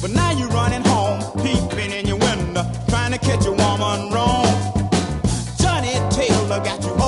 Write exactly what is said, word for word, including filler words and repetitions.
But now you're running home, peeping in your window, trying to catch a woman wrong. Johnny Taylor got you